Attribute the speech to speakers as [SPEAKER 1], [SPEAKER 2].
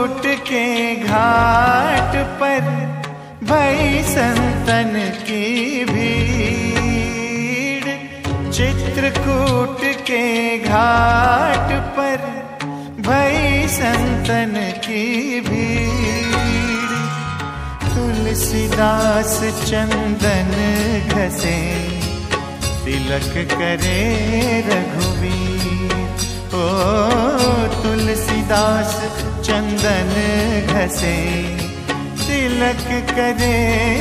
[SPEAKER 1] चित्रकूट के घाट पर भई संतन की भीड़, चित्रकूट के घाट पर भई संतन की भीड़। तुलसीदास चंदन घसे तिलक करे रघुवीर। ओ तुलसीदास चंदन घसे तिलक करे